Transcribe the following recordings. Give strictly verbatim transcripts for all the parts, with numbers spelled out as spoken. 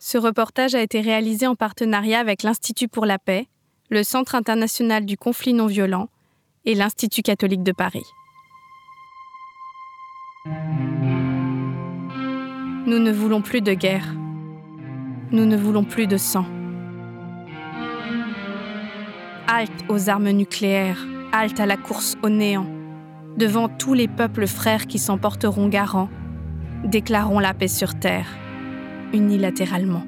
Ce reportage a été réalisé en partenariat avec l'Institut pour la paix, le Centre international du conflit non violent et l'Institut catholique de Paris. Nous ne voulons plus de guerre. Nous ne voulons plus de sang. Halte aux armes nucléaires, halte à la course au néant. Devant tous les peuples frères qui s'en porteront garants, déclarons la paix sur terre, unilatéralement.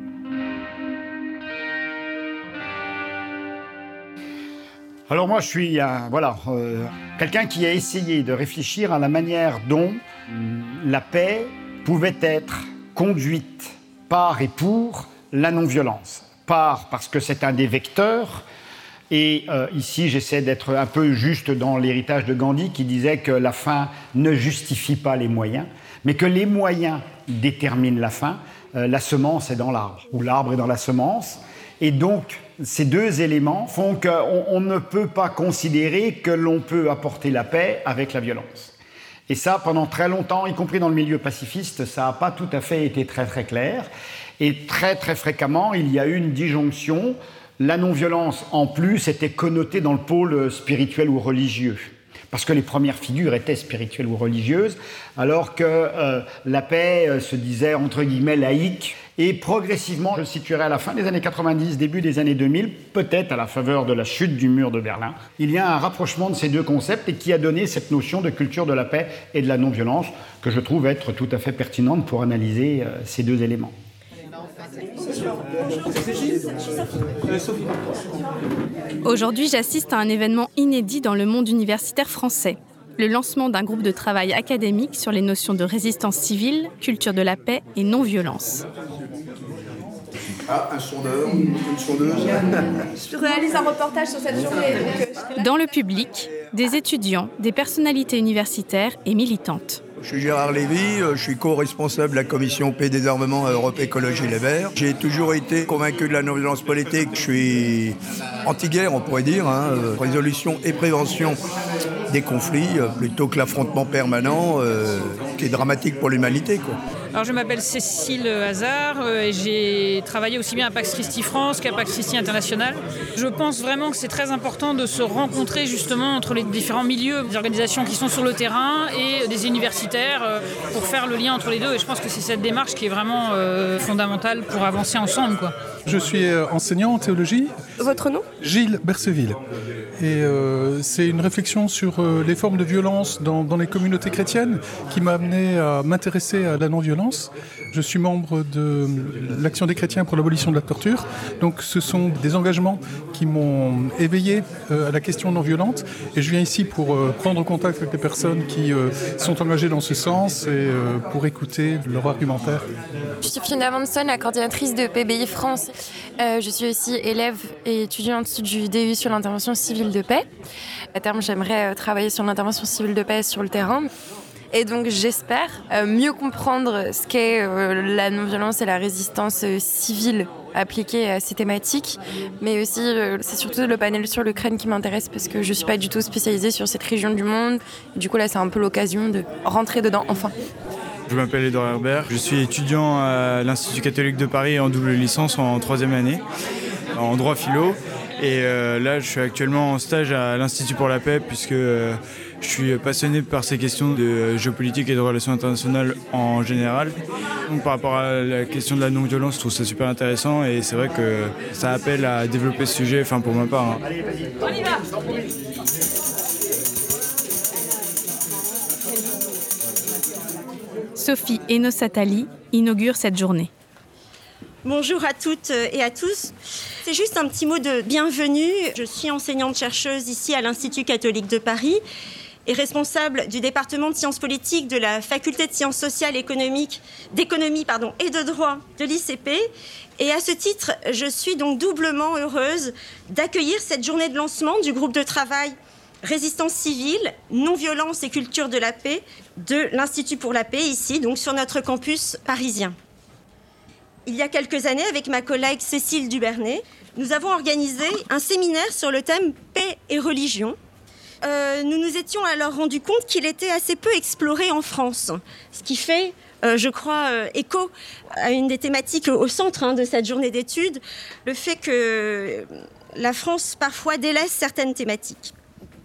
Alors moi, je suis euh, voilà, euh, quelqu'un qui a essayé de réfléchir à la manière dont la paix pouvait être conduite par et pour la non-violence. Par parce que c'est un des vecteurs. Et euh, ici, j'essaie d'être un peu juste dans l'héritage de Gandhi qui disait que la fin ne justifie pas les moyens, mais que les moyens déterminent la fin. Euh, la semence est dans l'arbre, ou l'arbre est dans la semence. Et donc, ces deux éléments font qu'on on ne peut pas considérer que l'on peut apporter la paix avec la violence. Et ça, pendant très longtemps, y compris dans le milieu pacifiste, ça n'a pas tout à fait été très très clair. Et très très fréquemment, il y a eu une disjonction. La non-violence, en plus, était connotée dans le pôle spirituel ou religieux, parce que les premières figures étaient spirituelles ou religieuses, alors que euh, la paix euh, se disait, entre guillemets, laïque. Et progressivement, je le situerai à la fin des années quatre-vingt-dix, début des années deux mille, peut-être à la faveur de la chute du mur de Berlin, il y a un rapprochement de ces deux concepts et qui a donné cette notion de culture de la paix et de la non-violence, que je trouve être tout à fait pertinente pour analyser euh, ces deux éléments. Aujourd'hui, j'assiste à un événement inédit dans le monde universitaire français. Le lancement d'un groupe de travail académique sur les notions de résistance civile, culture de la paix et non-violence. Ah, un sondeur, une sondeuse. Je réalise un reportage sur cette journée. Donc... Dans le public, des étudiants, des personnalités universitaires et militantes. Je suis Gérard Lévy, je suis co-responsable de la commission paix désarmement Europe Écologie Les Verts. J'ai toujours été convaincu de la non-violence politique. Je suis anti-guerre, on pourrait dire, hein, résolution et prévention des conflits, plutôt que l'affrontement permanent euh, qui est dramatique pour l'humanité, quoi. Alors, je m'appelle Cécile Hazard euh, et j'ai travaillé aussi bien à Pax Christi France qu'à Pax Christi International. Je pense vraiment que c'est très important de se rencontrer justement entre les différents milieux, des organisations qui sont sur le terrain et des universitaires euh, pour faire le lien entre les deux. Et je pense que c'est cette démarche qui est vraiment euh, fondamentale pour avancer ensemble, quoi. Je suis enseignant en théologie. Votre nom ? Gilles Berceville. Et euh, c'est une réflexion sur euh, les formes de violence dans, dans les communautés chrétiennes qui m'a amené à m'intéresser à la non-violence. Je suis membre de l'Action des chrétiens pour l'abolition de la torture. Donc ce sont des engagements qui m'ont éveillé euh, à la question non-violente. Et je viens ici pour euh, prendre contact avec les personnes qui euh, sont engagées dans ce sens et euh, pour écouter leur argumentaire. Je suis Fiona Manson, la coordinatrice de P B I France. Euh, je suis aussi élève et étudiante du D U sur l'intervention civile de paix. À terme, j'aimerais euh, travailler sur l'intervention civile de paix sur le terrain. Et donc, j'espère euh, mieux comprendre ce qu'est euh, la non-violence et la résistance euh, civile appliquée à ces thématiques. Mais aussi, euh, c'est surtout le panel sur l'Ukraine qui m'intéresse parce que je ne suis pas du tout spécialisée sur cette région du monde. Du coup, là, c'est un peu l'occasion de rentrer dedans, enfin. Je m'appelle Edouard Herbert, je suis étudiant à l'Institut catholique de Paris en double licence en troisième année, en droit philo. Et euh, là, je suis actuellement en stage à l'Institut pour la paix puisque euh, je suis passionné par ces questions de géopolitique et de relations internationales en général. Donc, par rapport à la question de la non-violence, je trouve ça super intéressant et c'est vrai que ça appelle à développer ce sujet, enfin pour ma part. Hein. Allez, vas-y. On y va. Sophie Héno-Satali inaugure cette journée. Bonjour à toutes et à tous. C'est juste un petit mot de bienvenue. Je suis enseignante-chercheuse ici à l'Institut catholique de Paris et responsable du département de sciences politiques de la faculté de sciences sociales, économiques, d'économie pardon, et de droit de l'I C P. Et à ce titre, je suis donc doublement heureuse d'accueillir cette journée de lancement du groupe de travail Résistance civile, non-violence et culture de la paix de l'Institut pour la paix, ici, donc sur notre campus parisien. Il y a quelques années, avec ma collègue Cécile Dubernay, nous avons organisé un séminaire sur le thème paix et religion. Euh, nous nous étions alors rendus compte qu'il était assez peu exploré en France, ce qui fait euh, je crois, euh, écho à une des thématiques au centre hein, de cette journée d'études, le fait que la France parfois délaisse certaines thématiques.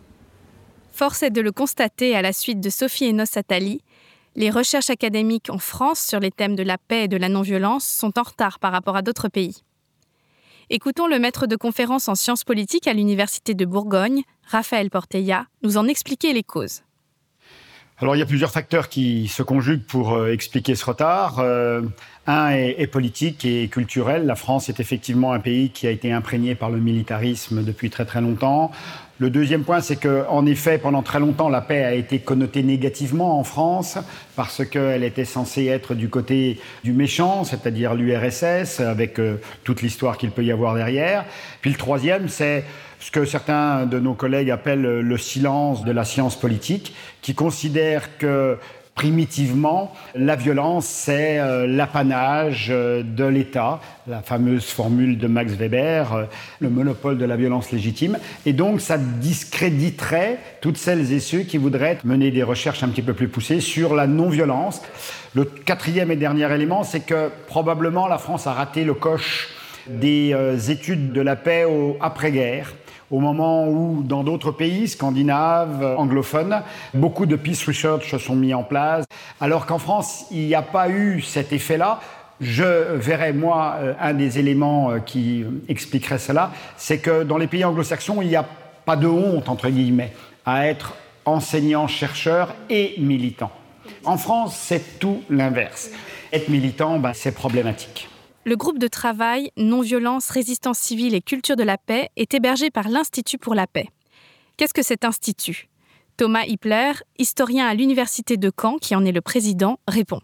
Force est de le constater à la suite de Sophie Hénos-Attali, les recherches académiques en France sur les thèmes de la paix et de la non-violence sont en retard par rapport à d'autres pays. Écoutons le maître de conférence en sciences politiques à l'Université de Bourgogne, Raphaël Portella, nous en expliquer les causes. Alors, il y a plusieurs facteurs qui se conjuguent pour euh, expliquer ce retard. Euh, un est, est politique et culturel. La France est effectivement un pays qui a été imprégné par le militarisme depuis très très longtemps. Le deuxième point, c'est qu'en effet, pendant très longtemps, la paix a été connotée négativement en France parce qu'elle était censée être du côté du méchant, c'est-à-dire l'U R S S, avec euh, toute l'histoire qu'il peut y avoir derrière. Puis le troisième, c'est ce que certains de nos collègues appellent le silence de la science politique, qui considère que primitivement, la violence, c'est euh, l'apanage euh, de l'État, la fameuse formule de Max Weber, euh, le monopole de la violence légitime. Et donc, ça discréditerait toutes celles et ceux qui voudraient mener des recherches un petit peu plus poussées sur la non-violence. Le quatrième et dernier élément, c'est que probablement la France a raté le coche des euh, études de la paix au après-guerre, au moment où, dans d'autres pays scandinaves, anglophones, beaucoup de peace research se sont mis en place, alors qu'en France, il n'y a pas eu cet effet-là. Je verrais, moi, un des éléments qui expliquerait cela, c'est que dans les pays anglo-saxons, il n'y a pas de honte, entre guillemets, à être enseignant, chercheur et militant. En France, c'est tout l'inverse. Être militant, ben, c'est problématique. Le groupe de travail Non-violence, résistance civile et culture de la paix est hébergé par l'Institut pour la paix. Qu'est-ce que cet institut ? Thomas Hippler, historien à l'Université de Caen, qui en est le président, répond.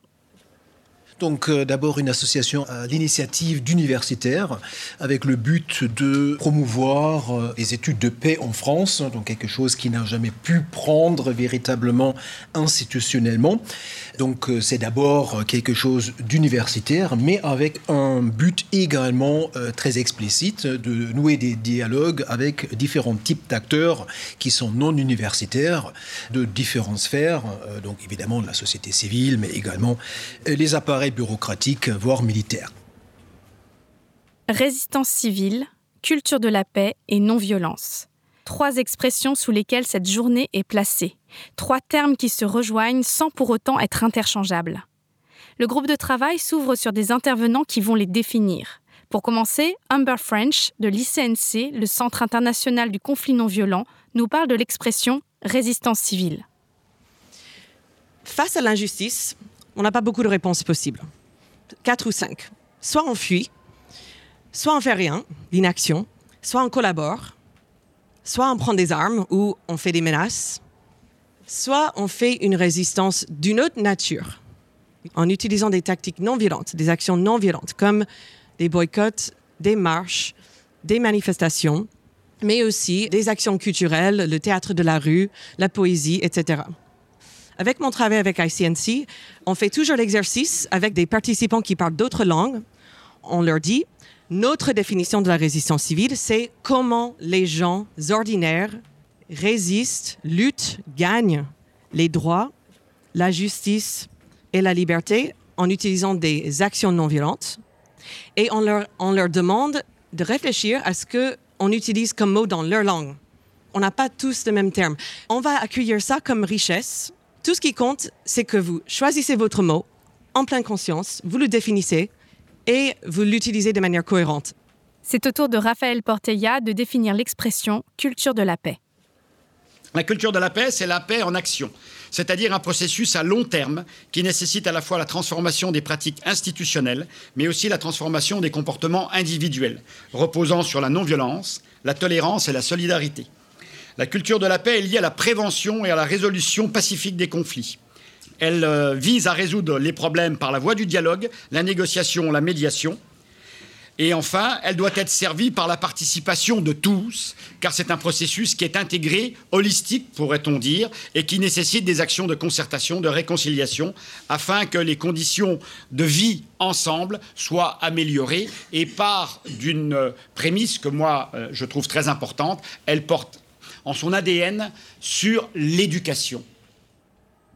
Donc euh, d'abord une association à l'initiative d'universitaires avec le but de promouvoir euh, les études de paix en France, donc quelque chose qui n'a jamais pu prendre véritablement institutionnellement. Donc euh, c'est d'abord quelque chose d'universitaire, mais avec un but également euh, très explicite de nouer des dialogues avec différents types d'acteurs qui sont non universitaires de différentes sphères, euh, donc évidemment de la société civile, mais également euh, les appareils bureaucratique, voire militaire. Résistance civile, culture de la paix et non-violence. Trois expressions sous lesquelles cette journée est placée. Trois termes qui se rejoignent sans pour autant être interchangeables. Le groupe de travail s'ouvre sur des intervenants qui vont les définir. Pour commencer, Amber French, de l'I C N C, le Centre international du conflit non-violent, nous parle de l'expression « résistance civile ». Face à l'injustice, on n'a pas beaucoup de réponses possibles. Quatre ou cinq. Soit on fuit, soit on fait rien, l'inaction, soit on collabore, soit on prend des armes ou on fait des menaces, soit on fait une résistance d'une autre nature, en utilisant des tactiques non violentes, des actions non violentes, comme des boycotts, des marches, des manifestations, mais aussi des actions culturelles, le théâtre de la rue, la poésie, et cetera. Avec mon travail avec I C N C, on fait toujours l'exercice avec des participants qui parlent d'autres langues. On leur dit, notre définition de la résistance civile, c'est comment les gens ordinaires résistent, luttent, gagnent les droits, la justice et la liberté en utilisant des actions non violentes. Et on leur, on leur demande de réfléchir à ce qu'on utilise comme mot dans leur langue. On n'a pas tous le même terme. On va accueillir ça comme richesse. Tout ce qui compte, c'est que vous choisissez votre mot en pleine conscience, vous le définissez et vous l'utilisez de manière cohérente. C'est au tour de Raphaël Portella de définir l'expression « culture de la paix ». La culture de la paix, c'est la paix en action, c'est-à-dire un processus à long terme qui nécessite à la fois la transformation des pratiques institutionnelles, mais aussi la transformation des comportements individuels, reposant sur la non-violence, la tolérance et la solidarité. La culture de la paix est liée à la prévention et à la résolution pacifique des conflits. Elle euh, vise à résoudre les problèmes par la voie du dialogue, la négociation, la médiation. Et enfin, elle doit être servie par la participation de tous, car c'est un processus qui est intégré, holistique, pourrait-on dire, et qui nécessite des actions de concertation, de réconciliation, afin que les conditions de vie ensemble soient améliorées. Et part d'une prémisse que moi, euh, je trouve très importante, elle porte en son A D N sur l'éducation.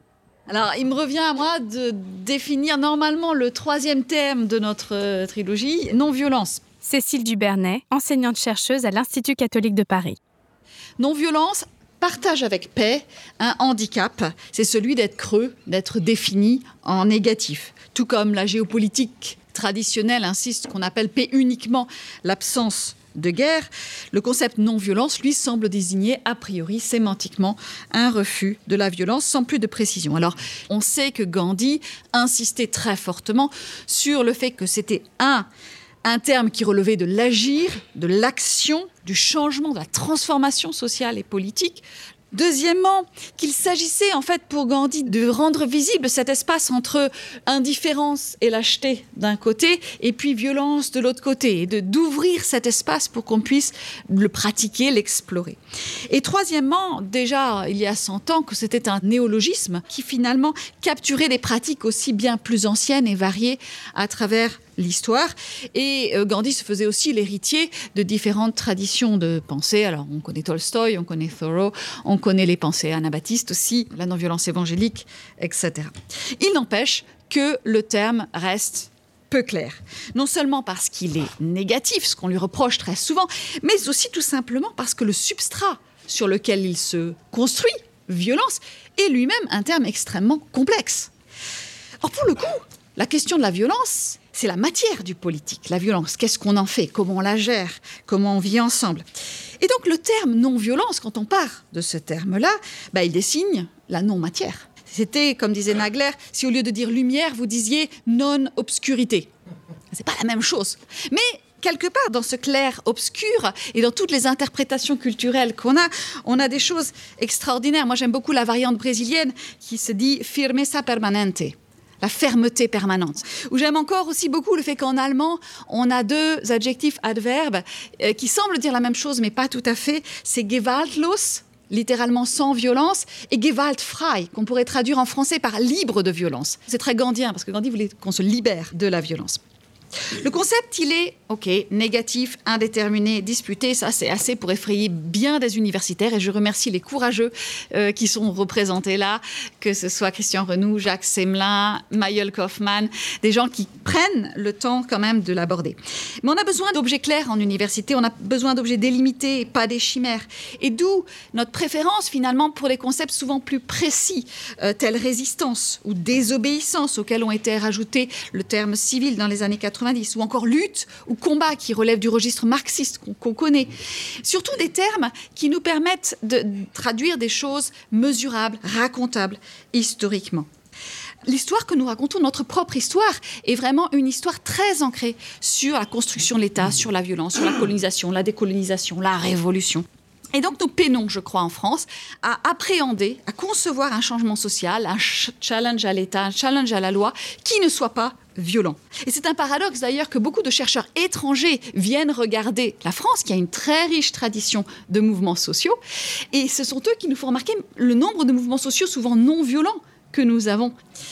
Alors, il me revient à moi de définir normalement le troisième thème de notre euh, trilogie, non-violence. Cécile Dubernay, enseignante-chercheuse à l'Institut catholique de Paris. Non-violence partage avec paix un handicap, c'est celui d'être creux, d'être défini en négatif. Tout comme la géopolitique traditionnelle insiste qu'on appelle paix uniquement l'absence de guerre, le concept non-violence, lui, semble désigner a priori sémantiquement un refus de la violence sans plus de précision. Alors, on sait que Gandhi insistait très fortement sur le fait que c'était un, un terme qui relevait de l'agir, de l'action, du changement, de la transformation sociale et politique. Deuxièmement, qu'il s'agissait en fait pour Gandhi de rendre visible cet espace entre indifférence et lâcheté d'un côté et puis violence de l'autre côté, et de, d'ouvrir cet espace pour qu'on puisse le pratiquer, l'explorer. Et troisièmement, déjà il y a cent ans que c'était un néologisme qui finalement capturait des pratiques aussi bien plus anciennes et variées à travers l'histoire. Et euh, Gandhi se faisait aussi l'héritier de différentes traditions de pensée. Alors, on connaît Tolstoï, on connaît Thoreau, on connaît les pensées anabaptistes aussi, la non-violence évangélique, et cetera. Il n'empêche que le terme reste peu clair. Non seulement parce qu'il est négatif, ce qu'on lui reproche très souvent, mais aussi tout simplement parce que le substrat sur lequel il se construit, violence, est lui-même un terme extrêmement complexe. Or, pour le coup, la question de la violence, c'est la matière du politique. La violence, qu'est-ce qu'on en fait? Comment on la gère? Comment on vit ensemble? Et donc le terme non-violence, quand on part de ce terme-là, bah, il dessine la non-matière. C'était, comme disait Nagler, si au lieu de dire lumière, vous disiez non-obscurité. C'est pas la même chose. Mais quelque part, dans ce clair-obscur et dans toutes les interprétations culturelles qu'on a, on a des choses extraordinaires. Moi, j'aime beaucoup la variante brésilienne qui se dit « firmeza permanente ». La fermeté permanente. Ou j'aime encore aussi beaucoup le fait qu'en allemand, on a deux adjectifs adverbes euh, qui semblent dire la même chose, mais pas tout à fait. C'est gewaltlos, littéralement sans violence, et gewaltfrei, qu'on pourrait traduire en français par libre de violence. C'est très gandhien, parce que Gandhi voulait qu'on se libère de la violence. Le concept, il est, ok, négatif, indéterminé, disputé. Ça, c'est assez pour effrayer bien des universitaires. Et je remercie les courageux euh, qui sont représentés là, que ce soit Christian Renoux, Jacques Semelin, Mayol Kaufmann, des gens qui prennent le temps quand même de l'aborder. Mais on a besoin d'objets clairs en université. On a besoin d'objets délimités, pas des chimères. Et d'où notre préférence, finalement, pour des concepts souvent plus précis, euh, tels résistance ou désobéissance, auxquels ont été rajoutés le terme civil dans les années quatre-vingt-dix, ou encore lutte ou combat qui relève du registre marxiste qu'on, qu'on connaît. Surtout des termes qui nous permettent de traduire des choses mesurables, racontables historiquement. L'histoire que nous racontons, notre propre histoire, est vraiment une histoire très ancrée sur la construction de l'État, sur la violence, sur la colonisation, la décolonisation, la révolution. Et donc, nous peinons, je crois, en France, à appréhender, à concevoir un changement social, un challenge à l'État, un challenge à la loi, qui ne soit pas violent. Et c'est un paradoxe, d'ailleurs, que beaucoup de chercheurs étrangers viennent regarder la France, qui a une très riche tradition de mouvements sociaux. Et ce sont eux qui nous font remarquer le nombre de mouvements sociaux, souvent non violents, que nous avons.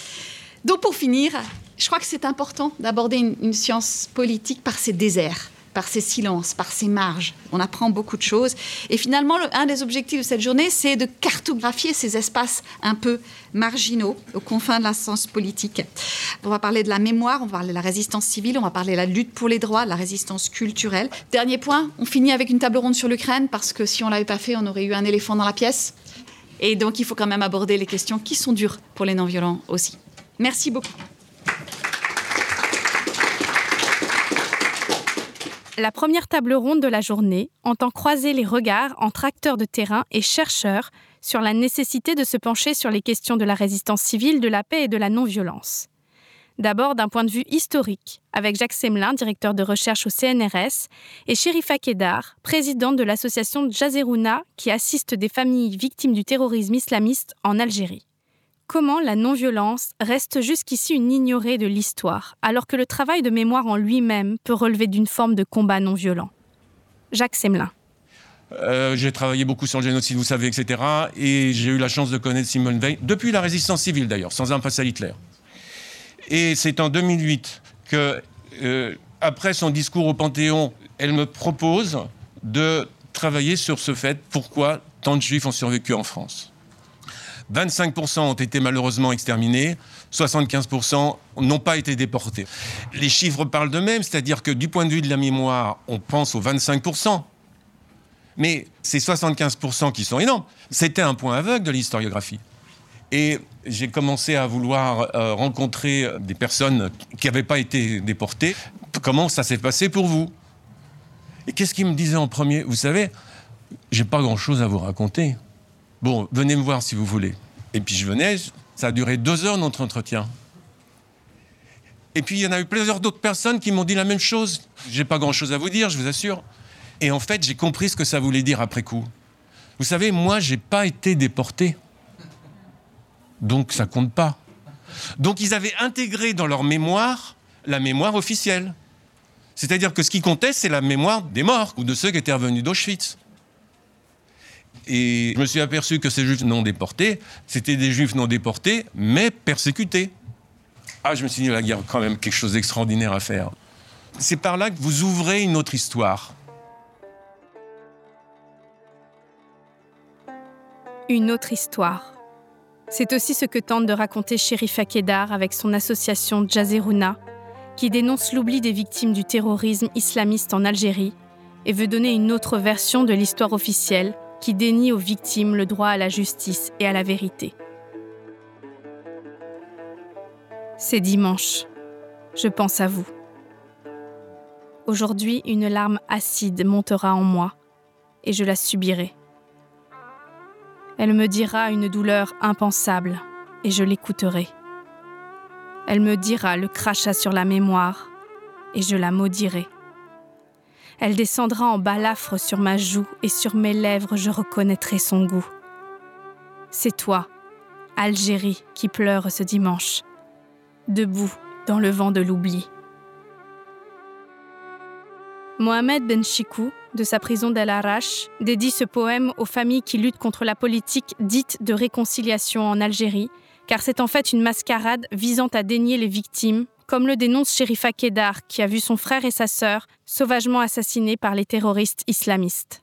Donc, pour finir, je crois que c'est important d'aborder une, une science politique par ses déserts, par ses silences, par ses marges. On apprend beaucoup de choses. Et finalement, le, un des objectifs de cette journée, c'est de cartographier ces espaces un peu marginaux, aux confins de la science politique. On va parler de la mémoire, on va parler de la résistance civile, on va parler de la lutte pour les droits, de la résistance culturelle. Dernier point, on finit avec une table ronde sur l'Ukraine, parce que si on ne l'avait pas fait, on aurait eu un éléphant dans la pièce. Et donc, il faut quand même aborder les questions qui sont dures pour les non-violents aussi. Merci beaucoup. La première table ronde de la journée entend croiser les regards entre acteurs de terrain et chercheurs sur la nécessité de se pencher sur les questions de la résistance civile, de la paix et de la non-violence. D'abord d'un point de vue historique, avec Jacques Semelin, directeur de recherche au C N R S, et Chérifa Kédar, présidente de l'association Jazerouna, qui assiste des familles victimes du terrorisme islamiste en Algérie. Comment la non-violence reste jusqu'ici une ignorée de l'histoire, alors que le travail de mémoire en lui-même peut relever d'une forme de combat non-violent? Jacques Semelin. Euh, j'ai travaillé beaucoup sur le génocide, vous savez, et cetera. Et j'ai eu la chance de connaître Simone Veil, depuis la résistance civile d'ailleurs, sans armes face à Hitler. Et c'est en deux mille huit que, euh, après son discours au Panthéon, elle me propose de travailler sur ce fait, pourquoi tant de Juifs ont survécu en France. vingt-cinq pour cent ont été malheureusement exterminés, soixante-quinze pour cent n'ont pas été déportés. Les chiffres parlent d'eux-mêmes, c'est-à-dire que du point de vue de la mémoire, on pense aux vingt-cinq pour cent. Mais ces soixante-quinze pour cent qui sont énormes, c'était un point aveugle de l'historiographie. Et j'ai commencé à vouloir euh, rencontrer des personnes qui n'avaient pas été déportées. Comment ça s'est passé pour vous ? Et qu'est-ce qu'ils me disaient en premier ? Vous savez, j'ai pas grand-chose à vous raconter. Bon, venez me voir si vous voulez. Et puis je venais, ça a duré deux heures notre entretien. Et puis il y en a eu plusieurs d'autres personnes qui m'ont dit la même chose. J'ai pas grand-chose à vous dire, je vous assure. Et en fait, j'ai compris ce que ça voulait dire après coup. Vous savez, moi, j'ai pas été déporté. Donc ça compte pas. Donc ils avaient intégré dans leur mémoire la mémoire officielle. C'est-à-dire que ce qui comptait, c'est la mémoire des morts ou de ceux qui étaient revenus d'Auschwitz. Et je me suis aperçu que ces juifs non déportés, c'était des juifs non déportés, mais persécutés. Ah, je me suis dit, là, il y a quand même quelque chose d'extraordinaire à faire. C'est par là que vous ouvrez une autre histoire. Une autre histoire. C'est aussi ce que tente de raconter Chérifa Kédar avec son association Jazerouna, qui dénonce l'oubli des victimes du terrorisme islamiste en Algérie et veut donner une autre version de l'histoire officielle qui dénie aux victimes le droit à la justice et à la vérité. C'est dimanche. Je pense à vous. Aujourd'hui, une larme acide montera en moi et je la subirai. Elle me dira une douleur impensable et je l'écouterai. Elle me dira le crachat sur la mémoire et je la maudirai. Elle descendra en balafre sur ma joue et sur mes lèvres je reconnaîtrai son goût. C'est toi, Algérie, qui pleure ce dimanche, debout dans le vent de l'oubli. Mohamed Ben Chikou, de sa prison d'El Arash, dédie ce poème aux familles qui luttent contre la politique dite de réconciliation en Algérie, car c'est en fait une mascarade visant à dénier les victimes, comme le dénonce Chérifa Kédar, qui a vu son frère et sa sœur sauvagement assassinés par les terroristes islamistes.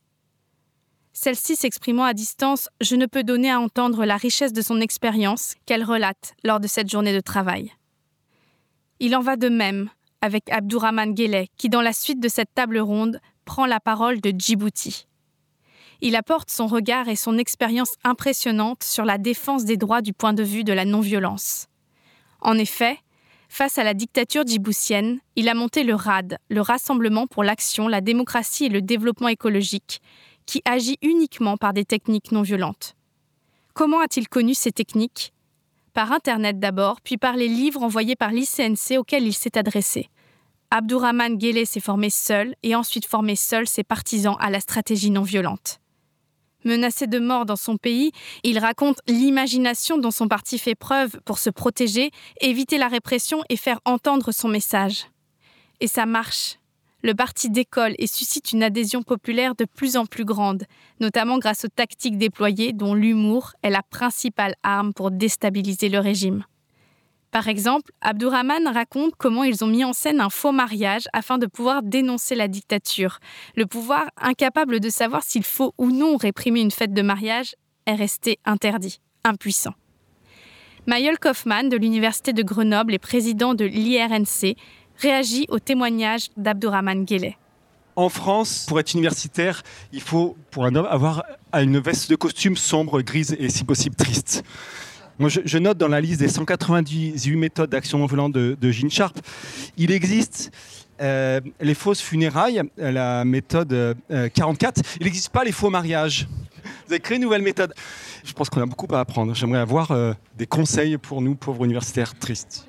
Celle-ci s'exprimant à distance, je ne peux donner à entendre la richesse de son expérience qu'elle relate lors de cette journée de travail. Il en va de même avec Abdourahmane Guelleh, qui dans la suite de cette table ronde prend la parole de Djibouti. Il apporte son regard et son expérience impressionnante sur la défense des droits du point de vue de la non-violence. En effet, face à la dictature djiboutienne, il a monté le R A D, le Rassemblement pour l'action, la démocratie et le développement écologique, qui agit uniquement par des techniques non violentes. Comment a-t-il connu ces techniques ? Par Internet d'abord, puis par les livres envoyés par l'I C N C auxquels il s'est adressé. Abdourahmane Guelleh s'est formé seul et ensuite formé seul ses partisans à la stratégie non violente. Menacé de mort dans son pays, il raconte l'imagination dont son parti fait preuve pour se protéger, éviter la répression et faire entendre son message. Et ça marche. Le parti décolle et suscite une adhésion populaire de plus en plus grande, notamment grâce aux tactiques déployées dont l'humour est la principale arme pour déstabiliser le régime. Par exemple, Abdourahmane raconte comment ils ont mis en scène un faux mariage afin de pouvoir dénoncer la dictature. Le pouvoir, incapable de savoir s'il faut ou non réprimer une fête de mariage, est resté interdit, impuissant. Mayol Kaufmann, de l'Université de Grenoble et président de l'I R N C, réagit au témoignage d'Abdourahmane Guelleh. En France, pour être universitaire, il faut, pour un homme, avoir une veste de costume sombre, grise et si possible triste. Moi, je, je note dans la liste des cent quatre-vingt-dix-huit méthodes d'action non violente de, de Gene Sharp, il existe euh, les fausses funérailles, la méthode euh, quarante-quatre. Il n'existe pas les faux mariages. Vous avez créé une nouvelle méthode. Je pense qu'on a beaucoup à apprendre. J'aimerais avoir euh, des conseils pour nous, pauvres universitaires tristes.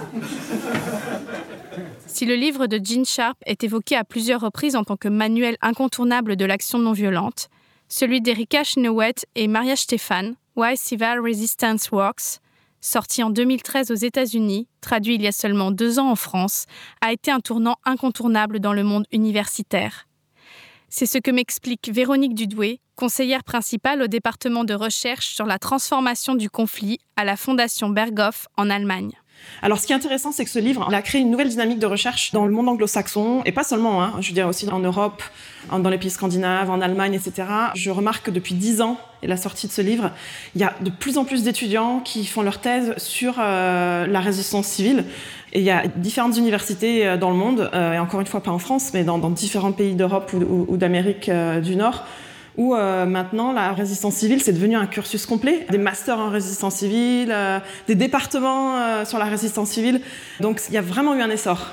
Si le livre de Gene Sharp est évoqué à plusieurs reprises en tant que manuel incontournable de l'action non violente, celui d'Erika Chenoweth et Maria Stephan, Why Civil Resistance Works, sorti en deux mille treize aux États-Unis, traduit il y a seulement deux ans en France, a été un tournant incontournable dans le monde universitaire. C'est ce que m'explique Véronique Dudoué, conseillère principale au département de recherche sur la transformation du conflit à la Fondation Berghoff en Allemagne. Alors, ce qui est intéressant, c'est que ce livre, il a créé une nouvelle dynamique de recherche dans le monde anglo-saxon, et pas seulement, hein, je veux dire aussi en Europe, dans les pays scandinaves, en Allemagne, et cetera. Je remarque que depuis dix ans, et la sortie de ce livre, il y a de plus en plus d'étudiants qui font leur thèse sur euh, la résistance civile. Et il y a différentes universités dans le monde, euh, et encore une fois pas en France, mais dans, dans différents pays d'Europe ou, ou, ou d'Amérique euh, du Nord, où euh, maintenant la résistance civile, c'est devenu un cursus complet. Des masters en résistance civile, euh, des départements euh, sur la résistance civile. Donc il y a vraiment eu un essor.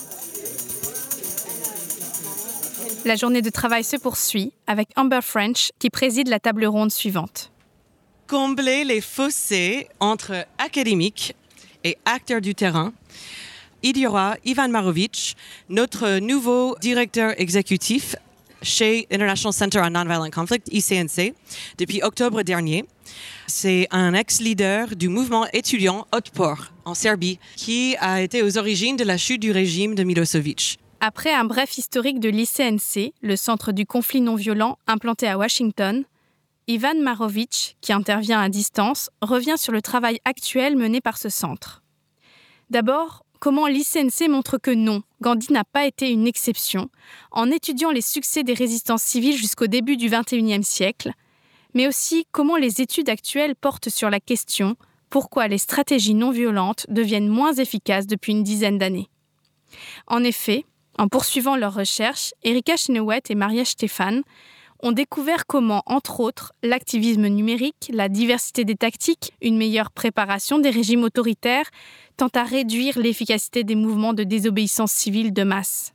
La journée de travail se poursuit avec Amber French qui préside la table ronde suivante. Combler les fossés entre académiques et acteurs du terrain. Il y aura Ivan Marovic, notre nouveau directeur exécutif chez International Center on Nonviolent Conflict, I C N C, depuis octobre dernier. C'est un ex-leader du mouvement étudiant Otpor en Serbie qui a été aux origines de la chute du régime de Milosevic. Après un bref historique de l'I C N C, le centre du conflit non-violent implanté à Washington, Ivan Marovic, qui intervient à distance, revient sur le travail actuel mené par ce centre. D'abord, comment l'I C N C montre que non, Gandhi n'a pas été une exception, en étudiant les succès des résistances civiles jusqu'au début du vingt et unième siècle, mais aussi comment les études actuelles portent sur la question pourquoi les stratégies non violentes deviennent moins efficaces depuis une dizaine d'années. En effet, en poursuivant leurs recherches, Erika Chenoweth et Maria Stephan ont découvert comment, entre autres, l'activisme numérique, la diversité des tactiques, une meilleure préparation des régimes autoritaires tentent à réduire l'efficacité des mouvements de désobéissance civile de masse.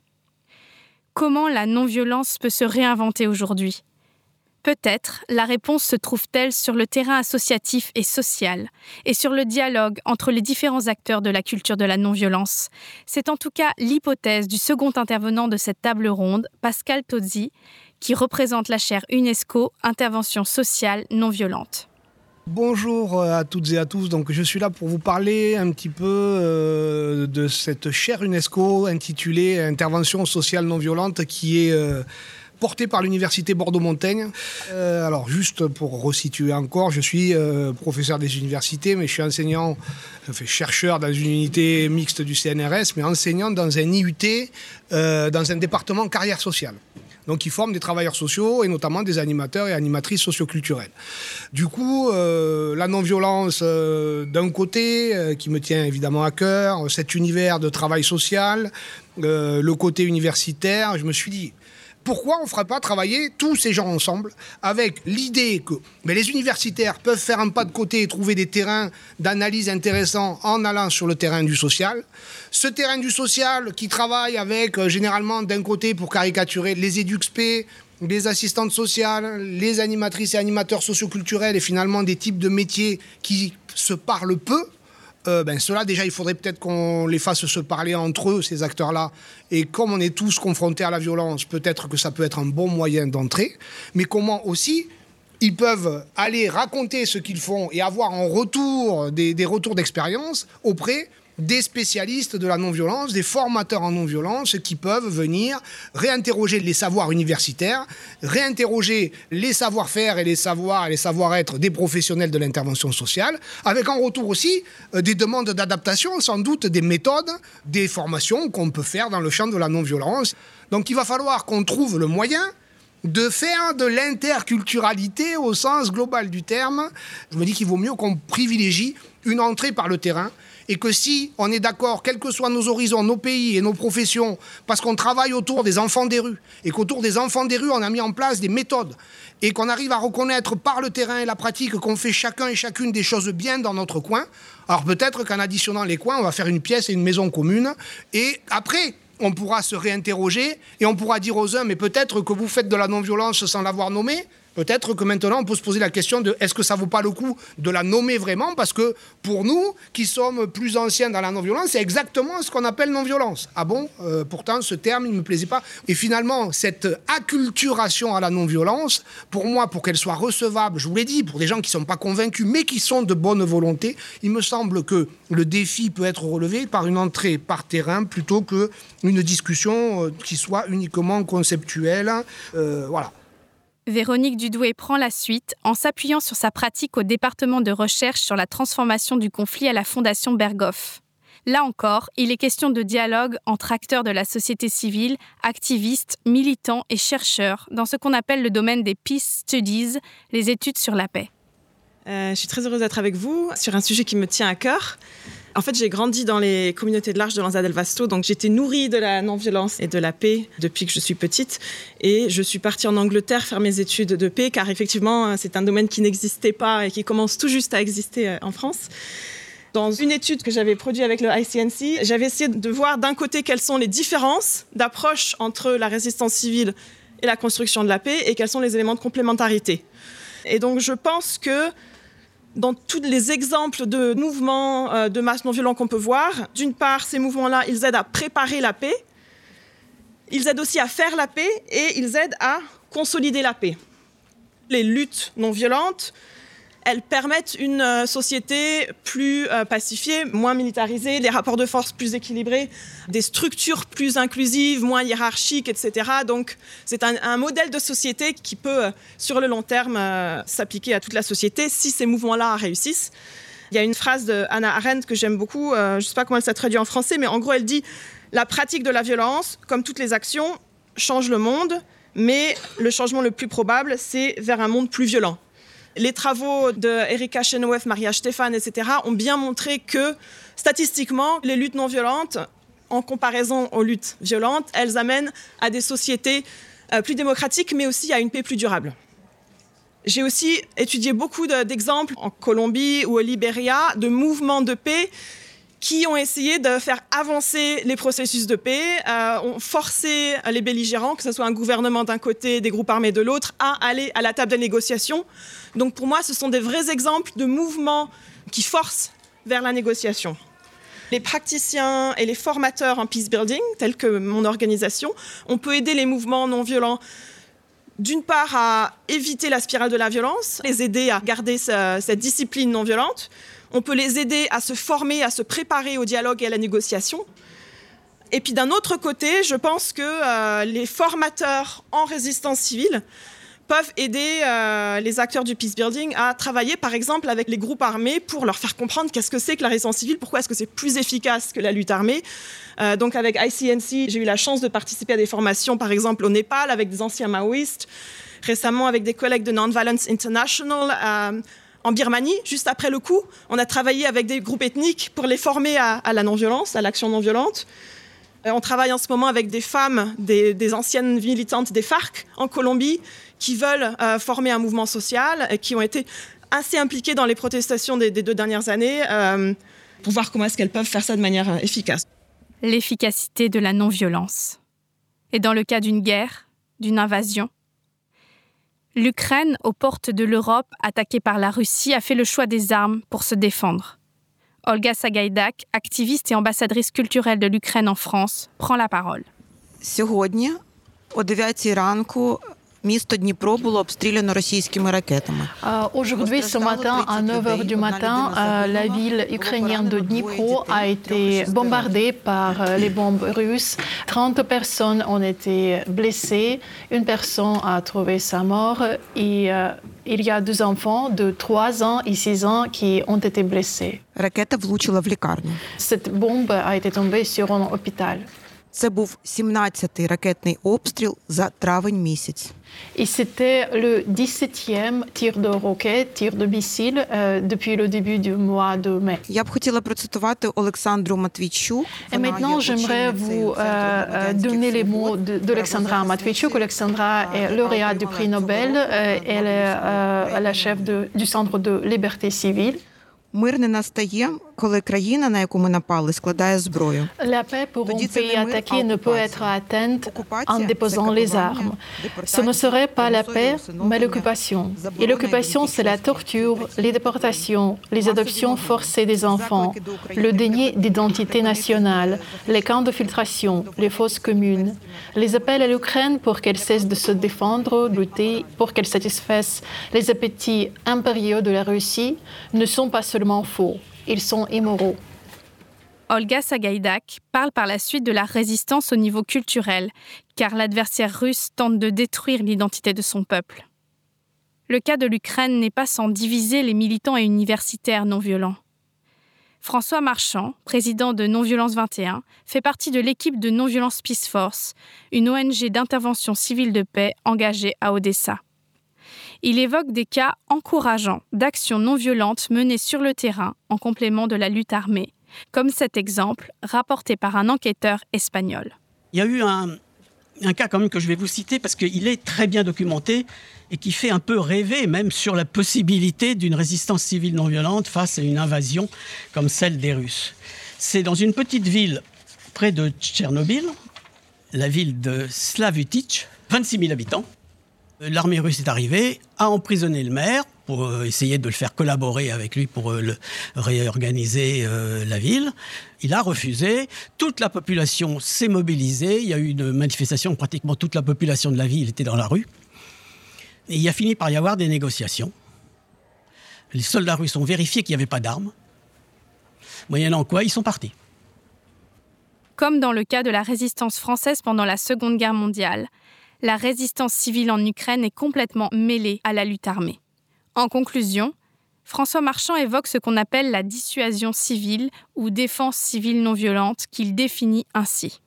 Comment la non-violence peut se réinventer aujourd'hui ? Peut-être la réponse se trouve-t-elle sur le terrain associatif et social, et sur le dialogue entre les différents acteurs de la culture de la non-violence. C'est en tout cas l'hypothèse du second intervenant de cette table ronde, Pascal Tozzi, qui représente la chaire UNESCO Intervention sociale non violente. Bonjour à toutes et à tous, donc je suis là pour vous parler un petit peu euh, de cette chaire UNESCO intitulée Intervention sociale non violente qui est euh, portée par l'Université Bordeaux-Montaigne. Euh, alors juste pour resituer encore, je suis euh, professeur des universités, mais je suis enseignant, enfin, chercheur dans une unité mixte du C N R S, mais enseignant dans un I U T, euh, dans un département carrière sociale. Donc, ils forment des travailleurs sociaux et notamment des animateurs et animatrices socioculturelles. Du coup, euh, la non-violence, euh, d'un côté, euh, qui me tient évidemment à cœur, cet univers de travail social, euh, le côté universitaire, je me suis dit, pourquoi on ne ferait pas travailler tous ces gens ensemble avec l'idée que mais les universitaires peuvent faire un pas de côté et trouver des terrains d'analyse intéressants en allant sur le terrain du social. Ce terrain du social qui travaille avec, euh, généralement, d'un côté, pour caricaturer, les EduxP, les assistantes sociales, les animatrices et animateurs socioculturels et finalement des types de métiers qui se parlent peu. Euh, ben ceux-là, déjà, il faudrait peut-être qu'on les fasse se parler entre eux, ces acteurs-là. Et comme on est tous confrontés à la violence, peut-être que ça peut être un bon moyen d'entrée. Mais comment aussi ils peuvent aller raconter ce qu'ils font et avoir en retour des, des retours d'expérience auprès des spécialistes de la non-violence, des formateurs en non-violence qui peuvent venir réinterroger les savoirs universitaires, réinterroger les savoir-faire et les savoirs et les savoir-être des professionnels de l'intervention sociale, avec en retour aussi euh, des demandes d'adaptation, sans doute des méthodes, des formations qu'on peut faire dans le champ de la non-violence. Donc il va falloir qu'on trouve le moyen de faire de l'interculturalité au sens global du terme. Je me dis qu'il vaut mieux qu'on privilégie une entrée par le terrain et que si on est d'accord, quels que soient nos horizons, nos pays et nos professions, parce qu'on travaille autour des enfants des rues et qu'autour des enfants des rues, on a mis en place des méthodes et qu'on arrive à reconnaître par le terrain et la pratique qu'on fait chacun et chacune des choses bien dans notre coin, alors peut-être qu'en additionnant les coins, on va faire une pièce et une maison commune et après, on pourra se réinterroger et on pourra dire aux uns, mais peut-être que vous faites de la non-violence sans l'avoir nommé. Peut-être que maintenant, on peut se poser la question de est-ce que ça vaut pas le coup de la nommer vraiment ? Parce que pour nous, qui sommes plus anciens dans la non-violence, c'est exactement ce qu'on appelle non-violence. Ah bon ? euh, Pourtant, ce terme, il ne me plaisait pas. Et finalement, cette acculturation à la non-violence, pour moi, pour qu'elle soit recevable, je vous l'ai dit, pour des gens qui ne sont pas convaincus, mais qui sont de bonne volonté, il me semble que le défi peut être relevé par une entrée par terrain plutôt qu'une discussion qui soit uniquement conceptuelle. Euh, voilà. Véronique Dudoué prend la suite en s'appuyant sur sa pratique au département de recherche sur la transformation du conflit à la Fondation Berghoff. Là encore, il est question de dialogue entre acteurs de la société civile, activistes, militants et chercheurs dans ce qu'on appelle le domaine des Peace Studies, les études sur la paix. Euh, je suis très heureuse d'être avec vous sur un sujet qui me tient à cœur. En fait, j'ai grandi dans les communautés de l'Arche de Lanza del Vasto, donc j'étais nourrie de la non-violence et de la paix depuis que je suis petite. Et je suis partie en Angleterre faire mes études de paix, car effectivement, c'est un domaine qui n'existait pas et qui commence tout juste à exister en France. Dans une étude que j'avais produite avec le I C N C, j'avais essayé de voir d'un côté quelles sont les différences d'approche entre la résistance civile et la construction de la paix et quels sont les éléments de complémentarité. Et donc je pense que dans tous les exemples de mouvements euh, de masse non violents qu'on peut voir, d'une part, ces mouvements-là, ils aident à préparer la paix, ils aident aussi à faire la paix et ils aident à consolider la paix. Les luttes non violentes, elles permettent une euh, société plus euh, pacifiée, moins militarisée, des rapports de force plus équilibrés, des structures plus inclusives, moins hiérarchiques, et cetera. Donc, c'est un, un modèle de société qui peut, euh, sur le long terme, euh, s'appliquer à toute la société si ces mouvements-là réussissent. Il y a une phrase de Hannah Arendt que j'aime beaucoup, euh, je ne sais pas comment elle s'est traduite en français, mais en gros, elle dit « La pratique de la violence, comme toutes les actions, change le monde, mais le changement le plus probable, c'est vers un monde plus violent. » Les travaux de Erika Chenoweth, Maria Stephan, et cetera ont bien montré que, statistiquement, les luttes non violentes, en comparaison aux luttes violentes, elles amènent à des sociétés euh, plus démocratiques, mais aussi à une paix plus durable. J'ai aussi étudié beaucoup de, d'exemples en Colombie ou au Libéria de mouvements de paix qui ont essayé de faire avancer les processus de paix, euh, ont forcé les belligérants, que ce soit un gouvernement d'un côté, des groupes armés de l'autre, à aller à la table des négociations. Donc pour moi, ce sont des vrais exemples de mouvements qui forcent vers la négociation. Les praticiens et les formateurs en peace building, tels que mon organisation, on peut aider les mouvements non violents d'une part à éviter la spirale de la violence, les aider à garder ce, cette discipline non violente. On peut les aider à se former, à se préparer au dialogue et à la négociation. Et puis d'un autre côté, je pense que euh, les formateurs en résistance civile peuvent aider euh, les acteurs du peace building à travailler, par exemple, avec les groupes armés pour leur faire comprendre qu'est-ce que c'est que la résistance civile, pourquoi est-ce que c'est plus efficace que la lutte armée. Euh, donc avec I C N C, j'ai eu la chance de participer à des formations, par exemple au Népal, avec des anciens maoïstes, récemment avec des collègues de Non-Violence International, euh, en Birmanie, juste après le coup. On a travaillé avec des groupes ethniques pour les former à, à la non-violence, à l'action non-violente. Euh, on travaille en ce moment avec des femmes, des, des anciennes militantes des FARC en Colombie, qui veulent euh, former un mouvement social et qui ont été assez impliquées dans les protestations des, des deux dernières années euh, pour voir comment est-ce qu'elles peuvent faire ça de manière euh, efficace. L'efficacité de la non-violence. Et dans le cas d'une guerre, d'une invasion, l'Ukraine, aux portes de l'Europe, attaquée par la Russie, a fait le choix des armes pour se défendre. Olga Sagaidak, activiste et ambassadrice culturelle de l'Ukraine en France, prend la parole. Сьогодні о дев'ятій ранку місто Дніпро було обстріляно російськими ракетами. Aujourd'hui, ce matin, à neuf heures du matin, la ville ukrainienne de Dnipro a été bombardée par les bombes russes. trente personnes ont été blessées. Une personne a trouvé sa mort. Et il y a deux enfants de trois ans et six ans qui ont été blessés. Ракета влучила в лікарню. Cette bombe a été tombée sur un hôpital. Це був сімнадцятий ракетний обстріл за травень місяць. Et c'était le dix-septième tir de roquette, tir de missile euh, depuis le début du mois de mai. Я б хотіла процитувати Олександру Матвійчук. Et maintenant, j'aimerais vous euh, donner les mots de, d'Alexandra Matviichuk. Alexandra est lauréate du prix Nobel. Euh, elle est euh, la chef de, du Centre de liberté civile. Мир не настає, коли країна, на яку ми напали, складає зброю. La paix pour un pays attaqué ne peut être atteinte en déposant les armes. Ce ne serait pas la paix, mais l'occupation. Et l'occupation, c'est la torture, les déportations, les adoptions forcées des enfants, le déni d'identité nationale, les camps de filtration, les fosses communes. Les appels à l'Ukraine pour qu'elle cesse de se défendre, lutter, pour qu'elle satisfasse les appétits impériaux de la Russie ne sont pas seulement faux. Ils sont immoraux. Olga Sagaidak parle par la suite de la résistance au niveau culturel, car l'adversaire russe tente de détruire l'identité de son peuple. Le cas de l'Ukraine n'est pas sans diviser les militants et universitaires non violents. François Marchand, président de Non-Violence vingt et un, fait partie de l'équipe de Non-Violence Peace Force, une O N G d'intervention civile de paix engagée à Odessa. Il évoque des cas encourageants d'actions non violentes menées sur le terrain en complément de la lutte armée, comme cet exemple rapporté par un enquêteur espagnol. Il y a eu un, un cas quand même que je vais vous citer parce qu'il est très bien documenté et qui fait un peu rêver même sur la possibilité d'une résistance civile non violente face à une invasion comme celle des Russes. C'est dans une petite ville près de Tchernobyl, la ville de Slavutich, vingt-six mille habitants. L'armée russe est arrivée, a emprisonné le maire pour essayer de le faire collaborer avec lui pour le réorganiser euh, la ville. Il a refusé. Toute la population s'est mobilisée. Il y a eu une manifestation, pratiquement toute la population de la ville était dans la rue. Et il a fini par y avoir des négociations. Les soldats russes ont vérifié qu'il n'y avait pas d'armes. Moyennant quoi, ils sont partis. Comme dans le cas de la résistance française pendant la Seconde Guerre mondiale, la résistance civile en Ukraine est complètement mêlée à la lutte armée. En conclusion, François Marchand évoque ce qu'on appelle la dissuasion civile ou défense civile non violente, qu'il définit ainsi.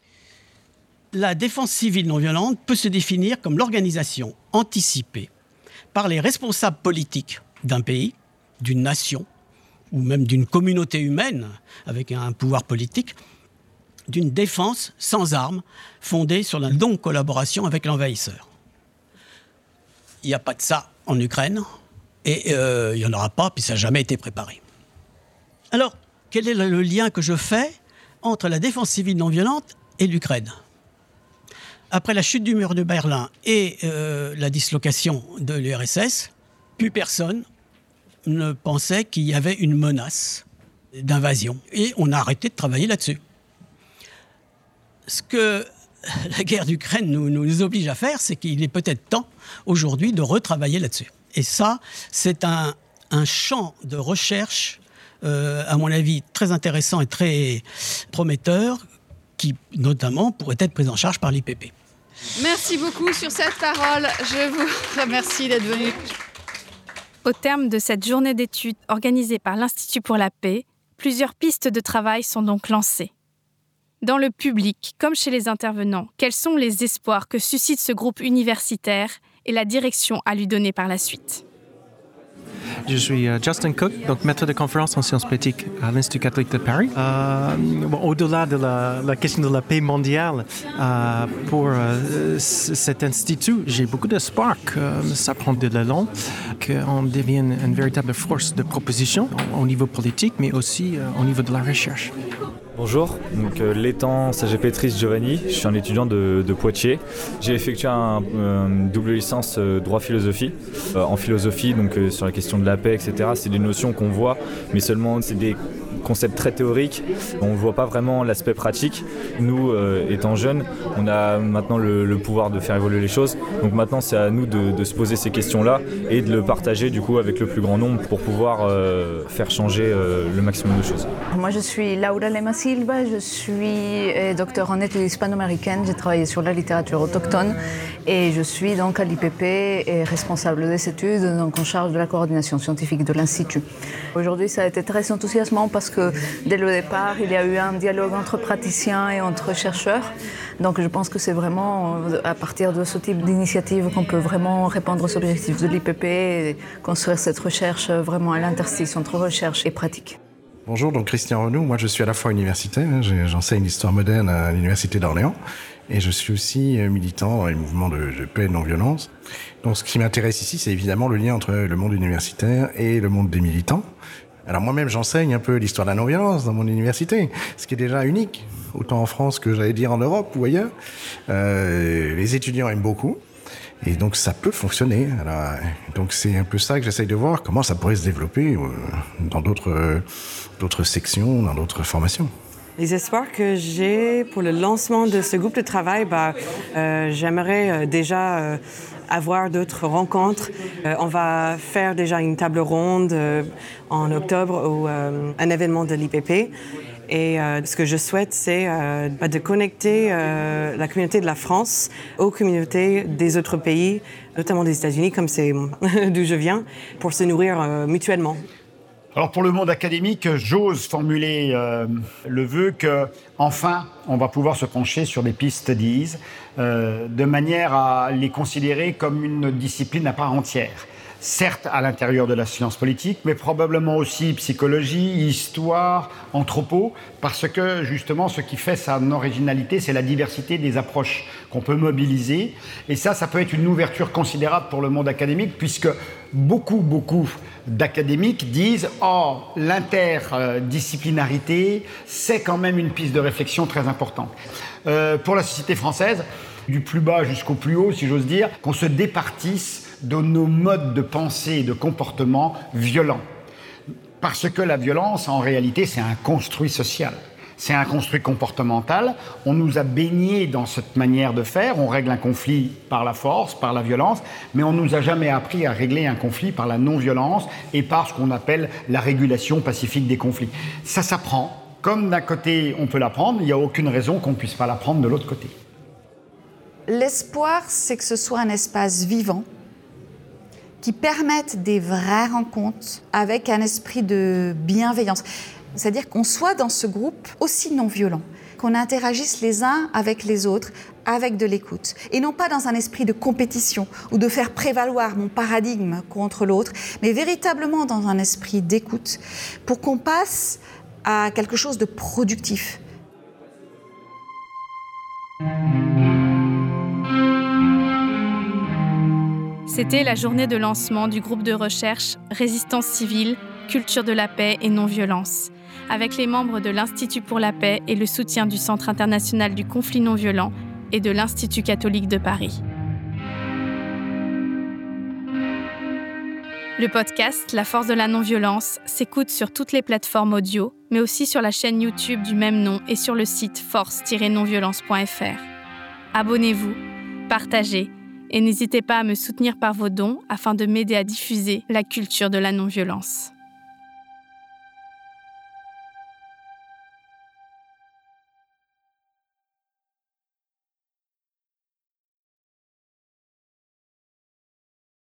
La défense civile non violente peut se définir comme l'organisation anticipée par les responsables politiques d'un pays, d'une nation, ou même d'une communauté humaine avec un pouvoir politique, d'une défense sans armes, fondée sur la non-collaboration avec l'envahisseur. Il n'y a pas de ça en Ukraine, et euh, il n'y en aura pas, puis ça n'a jamais été préparé. Alors, quel est le lien que je fais entre la défense civile non violente et l'Ukraine ? Après la chute du mur de Berlin et euh, la dislocation de l'U R S S, plus personne ne pensait qu'il y avait une menace d'invasion. Et on a arrêté de travailler là-dessus. Ce que la guerre d'Ukraine nous, nous oblige à faire, c'est qu'il est peut-être temps aujourd'hui de retravailler là-dessus. Et ça, c'est un, un champ de recherche, euh, à mon avis, très intéressant et très prometteur, qui notamment pourrait être pris en charge par l'I P P. Merci beaucoup sur cette parole. Je vous remercie d'être venu. Au terme de cette journée d'études organisée par l'Institut pour la paix, plusieurs pistes de travail sont donc lancées. Dans le public, comme chez les intervenants, quels sont les espoirs que suscite ce groupe universitaire et la direction à lui donner par la suite? Je suis uh, Justin Cook, donc maître de conférence en sciences politiques à l'Institut catholique de Paris. Euh, bon, au-delà de la, la question de la paix mondiale, euh, pour euh, c- cet institut, j'ai beaucoup d'espoir que ça prend de l'élan, qu'on devienne une véritable force de proposition au niveau politique, mais aussi euh, au niveau de la recherche. Bonjour, donc euh, l'étang Sagepetrice Giovanni, je suis un étudiant de, de Poitiers. J'ai effectué un, un double licence euh, droit philosophie. Euh, en philosophie, donc euh, sur la question de la paix, et cetera. C'est des notions qu'on voit, mais seulement c'est des concepts très théoriques. On ne voit pas vraiment l'aspect pratique. Nous, euh, étant jeunes, on a maintenant le, le pouvoir de faire évoluer les choses. Donc maintenant, c'est à nous de, de se poser ces questions-là et de le partager du coup avec le plus grand nombre pour pouvoir euh, faire changer euh, le maximum de choses. Moi, je suis Laura Lema Silva, je suis docteur en études hispano-américaines. J'ai travaillé sur la littérature autochtone et je suis donc à l'I P P et responsable des études, donc en charge de la coordination scientifique de l'Institut. Aujourd'hui, ça a été très enthousiasmant parce que dès le départ, il y a eu un dialogue entre praticiens et entre chercheurs. Donc je pense que c'est vraiment à partir de ce type d'initiative qu'on peut vraiment répondre aux objectifs de l'I P P et construire cette recherche vraiment à l'interstice entre recherche et pratique. Bonjour, donc Christian Renou, moi je suis à la fois universitaire, hein, j'enseigne l'histoire moderne à l'Université d'Orléans et je suis aussi militant dans les mouvements de, de paix et de non-violence. Donc ce qui m'intéresse ici, c'est évidemment le lien entre le monde universitaire et le monde des militants. Alors moi-même, j'enseigne un peu l'histoire de la non-violence dans mon université, ce qui est déjà unique, autant en France que j'allais dire en Europe ou ailleurs. Euh, les étudiants aiment beaucoup, et donc ça peut fonctionner. Alors, donc c'est un peu ça que j'essaye de voir, comment ça pourrait se développer euh, dans d'autres, euh, d'autres sections, dans d'autres formations. Les espoirs que j'ai pour le lancement de ce groupe de travail, bah, euh, j'aimerais euh, déjà euh, avoir d'autres rencontres. Euh, on va faire déjà une table ronde euh, en octobre ou euh, un événement de l'I P P. Et euh, ce que je souhaite, c'est euh, de connecter euh, la communauté de la France aux communautés des autres pays, notamment des États-Unis, comme c'est d'où je viens, pour se nourrir euh, mutuellement. Alors pour le monde académique, j'ose formuler euh, le vœu que, enfin, on va pouvoir se pencher sur des peace studies euh, de manière à les considérer comme une discipline à part entière. Certes à l'intérieur de la science politique, mais probablement aussi psychologie, histoire, anthropo, parce que justement ce qui fait son originalité, c'est la diversité des approches qu'on peut mobiliser. Et ça, ça peut être une ouverture considérable pour le monde académique, puisque beaucoup, beaucoup d'académiques disent « Oh, l'interdisciplinarité, c'est quand même une piste de réflexion très importante. Euh, » Pour la société française, du plus bas jusqu'au plus haut, si j'ose dire, qu'on se départisse de nos modes de pensée et de comportement violents. Parce que la violence, en réalité, c'est un construit social. C'est un construit comportemental. On nous a baignés dans cette manière de faire. On règle un conflit par la force, par la violence, mais on ne nous a jamais appris à régler un conflit par la non-violence et par ce qu'on appelle la régulation pacifique des conflits. Ça s'apprend. Comme d'un côté, on peut l'apprendre, il n'y a aucune raison qu'on ne puisse pas l'apprendre de l'autre côté. L'espoir, c'est que ce soit un espace vivant qui permettent des vraies rencontres avec un esprit de bienveillance. C'est-à-dire qu'on soit dans ce groupe aussi non violent, qu'on interagisse les uns avec les autres, avec de l'écoute, et non pas dans un esprit de compétition ou de faire prévaloir mon paradigme contre l'autre, mais véritablement dans un esprit d'écoute pour qu'on passe à quelque chose de productif. C'était la journée de lancement du groupe de recherche Résistance civile, culture de la paix et non-violence, avec les membres de l'Institut pour la paix et le soutien du Centre international du conflit non-violent et de l'Institut catholique de Paris. Le podcast La force de la non-violence s'écoute sur toutes les plateformes audio, mais aussi sur la chaîne YouTube du même nom et sur le site force tiret non violence point f r. Abonnez-vous, partagez, et n'hésitez pas à me soutenir par vos dons afin de m'aider à diffuser la culture de la non-violence.